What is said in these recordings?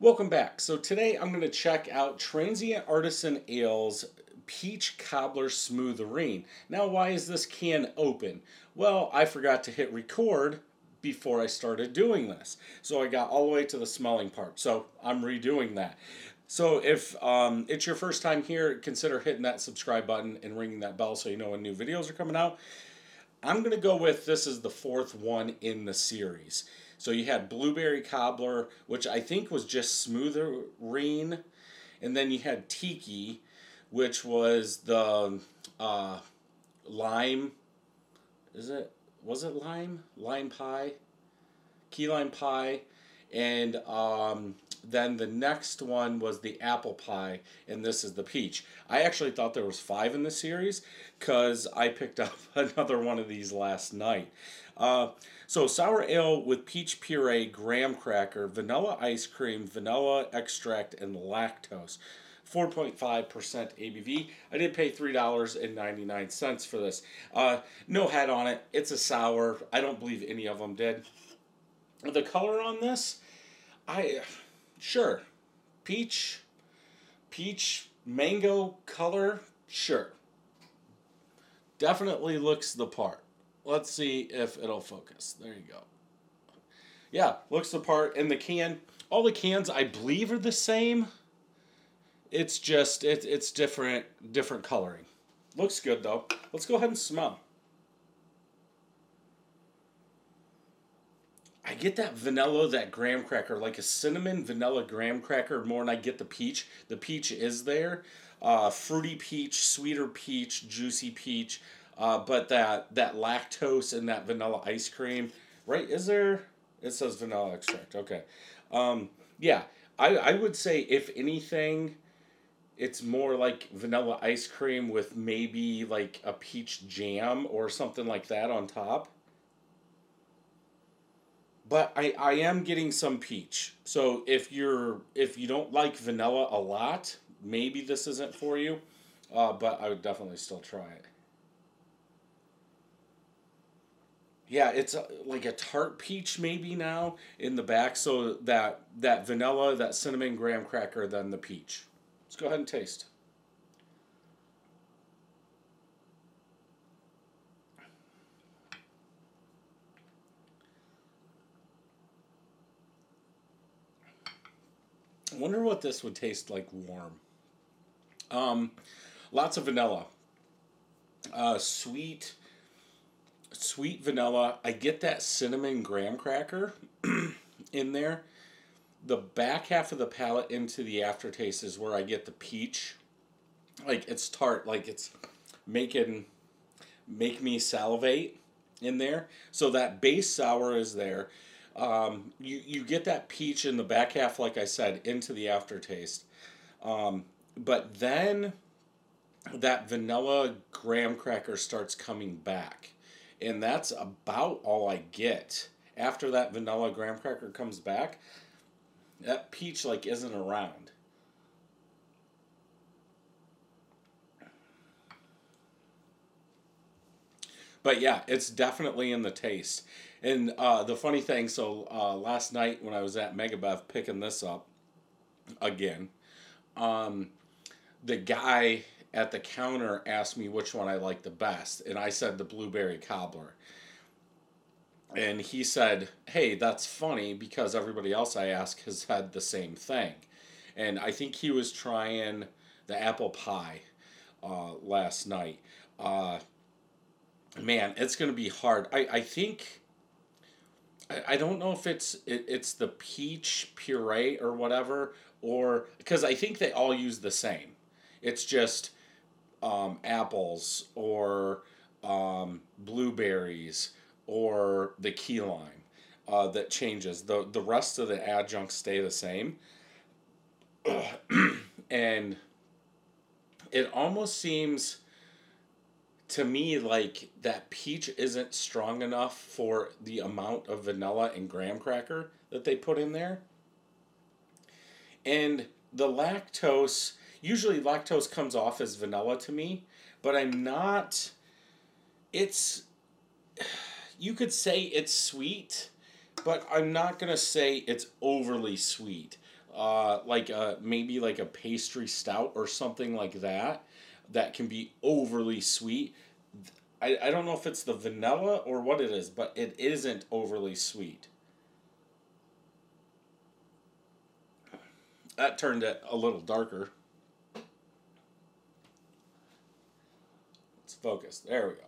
Welcome back. So today I'm going to check out Transient Artisan Ale's Peach Cobbler Smooth-A-Reen. Now, why is this can open? Well, I forgot to hit record before I started doing this. So I got all the way to the smelling part. So I'm redoing that. So if it's your first time here, consider hitting that subscribe button and ringing that bell so you know when new videos are coming out. I'm going to go with this is the fourth one in the series. So you had Blueberry Cobbler, which I think was just Smooth-A-Reen. And then you had Tiki, which was the lime. Was it lime? Lime pie? Key lime pie. And then the next one was the apple pie, and this is the peach. I actually thought there was 5 in the series because I picked up another one of these last night. So sour ale with peach puree, graham cracker, vanilla ice cream, vanilla extract, and lactose. 4.5% ABV. I did pay $3.99 for this. No head on it. It's a sour. I don't believe any of them did. The color on this, sure. Peach mango color, sure. Definitely looks the part. Let's see if it'll focus. There you go. Yeah, looks the part. And the can, all the cans I believe are the same. It's just it's different coloring. Looks good though. Let's go ahead and smell. I get that vanilla, that graham cracker, like a cinnamon vanilla graham cracker more than I get the peach. The peach is there. Fruity peach, sweeter peach, juicy peach. But that lactose and that vanilla ice cream, right? Is there? It says vanilla extract. Okay. Yeah, I would say if anything, it's more like vanilla ice cream with maybe like a peach jam or something like that on top. But I am getting some peach. So if you don't like vanilla a lot, maybe this isn't for you. But I would definitely still try it. Yeah, it's like a tart peach maybe now in the back. So that vanilla, that cinnamon graham cracker, then the peach. Let's go ahead and taste. I wonder what this would taste like warm. Um, Lots of vanilla. Sweet vanilla. I get that cinnamon graham cracker in there. The back half of the palate into the aftertaste is where I get the peach. Like it's tart, like it's making make me salivate in there. So that base sour is there. You get that peach in the back half, like I said, into the aftertaste. But then that vanilla graham cracker starts coming back. And that's about all I get. After that vanilla graham cracker comes back, that peach like isn't around. But yeah, it's definitely in the taste. And the funny thing, so last night when I was at Megabev picking this up again, um, the guy at the counter asked me which one I liked the best, and I said the blueberry cobbler. And he said, "Hey, that's funny because everybody else I ask has had the same thing." And I think he was trying the apple pie last night. Uh, Man, it's gonna be hard. I think I don't know if it's the peach puree or whatever, or because I think they all use the same. It's just apples or blueberries or the key lime that changes. The rest of the adjuncts stay the same, and it almost seems to me like that peach isn't strong enough for the amount of vanilla and graham cracker that they put in there. And the lactose, usually lactose comes off as vanilla to me, but I'm not, it's, you could say it's sweet, but I'm not going to say it's overly sweet. maybe like a pastry stout or something like that, that can be overly sweet. I don't know if it's the vanilla or what it is, but it isn't overly sweet. That turned it a little darker. Let's focus. There we go.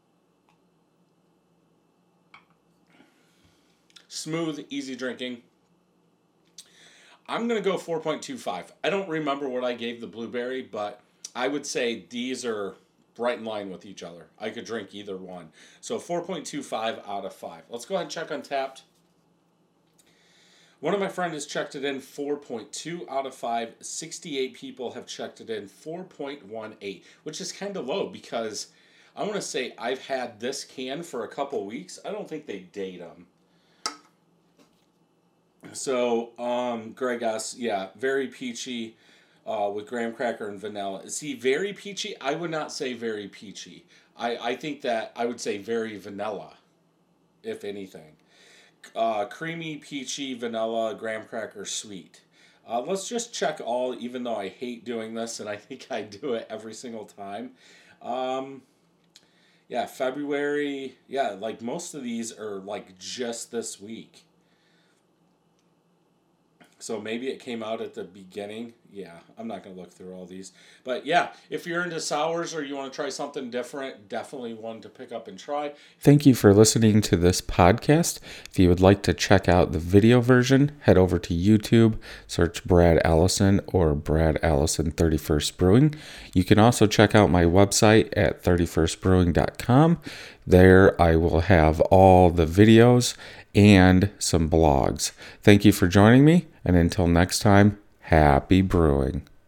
Smooth, easy drinking. I'm going to go 4.25. I don't remember what I gave the blueberry, but I would say these are right in line with each other. I could drink either one. So 4.25 out of 5. Let's go ahead and check Untappd. One of my friends has checked it in 4.2 out of 5. 68 people have checked it in 4.18, which is kind of low because I want to say I've had this can for a couple weeks. I don't think they date them. So, Greg asks, yeah, very peachy with graham cracker and vanilla. See, very peachy, I would not say very peachy. I think that I would say very vanilla, if anything. Creamy, peachy, vanilla, graham cracker, sweet. Let's just check all, even though I hate doing this, and I think I do it every single time. Yeah, February, yeah, like most of these are like just this week. So maybe it came out at the beginning. Yeah, I'm not going to look through all these. But yeah, if you're into sours or you want to try something different, definitely one to pick up and try. Thank you for listening to this podcast. If you would like to check out the video version, head over to YouTube, search Brad Allison or Brad Allison 31st Brewing. You can also check out my website at 31stbrewing.com. There I will have all the videos and some blogs. Thank you for joining me, and until next time, happy brewing.